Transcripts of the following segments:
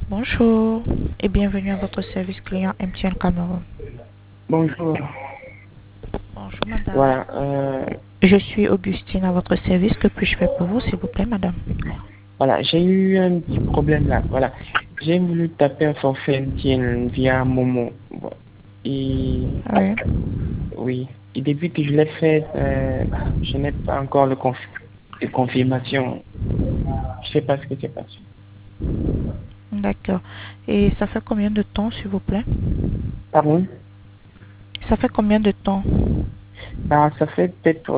Bonjour et bienvenue à votre service client MTN Cameroun. Bonjour. Bonjour madame. Voilà, Je suis Augustine à votre service. Que puis-je faire pour vous, s'il vous plaît, madame? voilà, j'ai eu un petit problème là. Voilà, j'ai voulu taper un forfait MTN via Momo. Bon. Et Oui. oui, et depuis que je l'ai fait, je n'ai pas encore de confirmation. Je sais pas ce que c'est passé. D'accord. Et ça fait combien de temps, s'il vous plaît? Pardon? Ça fait combien de temps? Bah, ça fait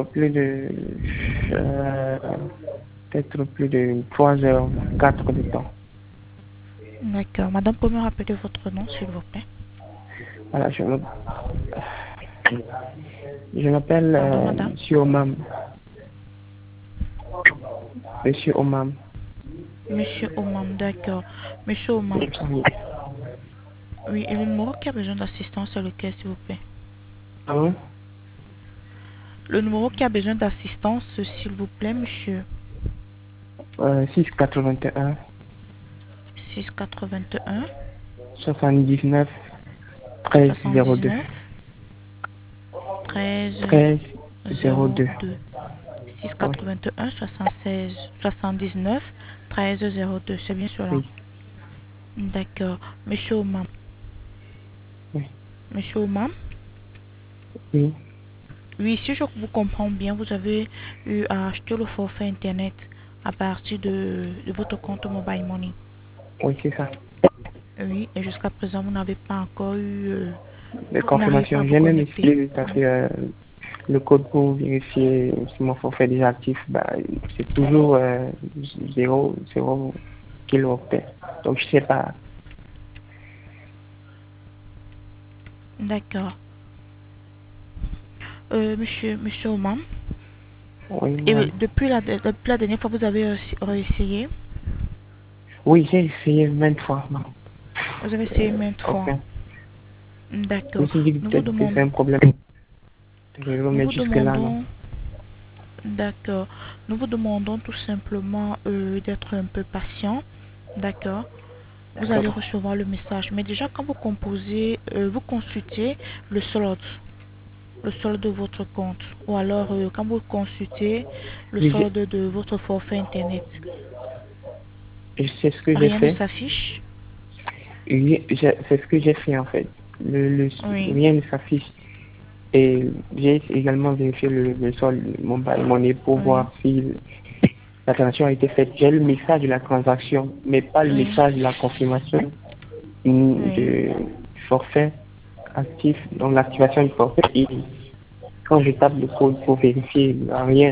euh, peut-être plus de 3 heures, 4 de temps. D'accord. Madame, pouvez me rappeler votre nom, s'il vous plaît? Voilà, je m'appelle Pardon, madame? Monsieur Omam. Monsieur Omam. Monsieur Omam, d'accord. Monsieur Omam. Oui. Oui, et le numéro qui a besoin d'assistance, c'est lequel, s'il vous plaît? Pardon? Le numéro qui a besoin d'assistance, s'il vous plaît, monsieur? 681 681 79 13 02 79 13 13 02. 02 Oui, 681 76 79 13 02. C'est bien cela. oui, D'accord. Monsieur Omam. oui, Monsieur Omam. oui, Oui, si je vous comprends bien, vous avez eu à acheter le forfait Internet à partir de votre compte Mobile Money. oui, c'est ça. Oui, et jusqu'à présent, vous n'avez pas encore eu... Les vous n'arrivez pas à confirmations, vous j'ai même connecter. essayé de taper le code pour vérifier si mon forfait est déjà actif. Bah, c'est toujours 0 kilooctets. Donc, je sais pas. D'accord. Monsieur Omam. Oui, Et madame. depuis la dernière fois, vous avez réessayé. Oui, j'ai essayé 20 fois. Non. Vous avez essayé maintes fois. Aucun. Je me D'accord. suis dit que Nous vous peut-être que c'est demandons, un problème de réseau, nous mais vous jusque-là, non. demandons, d'accord. Nous vous demandons tout simplement d'être un peu patient. D'accord. Vous allez D'accord. recevoir le message. Mais déjà, quand vous composez, vous consultez le solde de votre compte. Ou alors, quand vous consultez le Oui, solde de votre forfait Internet, c'est ce que j'ai rien ne fait. s'affiche. Oui, c'est ce que j'ai fait en fait. Oui. Rien ne s'affiche. Et j'ai également vérifié le solde de mobile money pour Oui. voir si la transaction a été faite. J'ai le message de la transaction, mais pas le Oui. message de la confirmation Oui. du forfait actif, donc l'activation du forfait. Et quand je tape le code pour vérifier, il n'y a rien.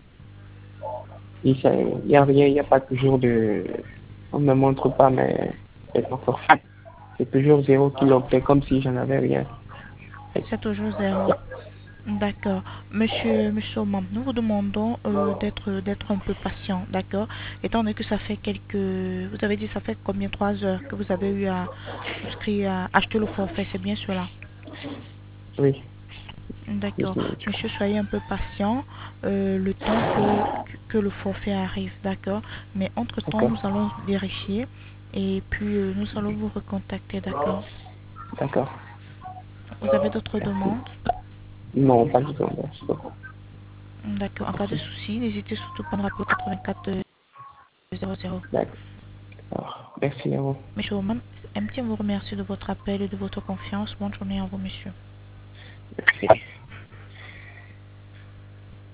Il n'y a rien, il n'y a pas toujours de... On ne me montre pas mes forfaits. C'est toujours 0 kilooctets, comme si j'en avais rien. C'est toujours zéro. D'accord. Monsieur Omam, nous vous demandons d'être un peu patient, d'accord? Étant donné que ça fait vous avez dit ça fait combien, 3 heures que vous avez eu à souscrire, à acheter le forfait, c'est bien cela? Oui, D'accord. oui, Monsieur, soyez un peu patient, le temps que le forfait arrive, d'accord? Mais entre-temps, d'accord, nous allons vérifier et puis nous allons vous recontacter, d'accord? d'accord. Vous avez d'autres Merci. demandes? Non, pas du tout, merci beaucoup. D'accord. En cas de Merci. souci, n'hésitez surtout pas à nous rappeler au 84 00. D'accord. Merci à vous. Monsieur Oman, MTN vous remercie de votre appel et de votre confiance. Bonne journée à vous, monsieur. Merci.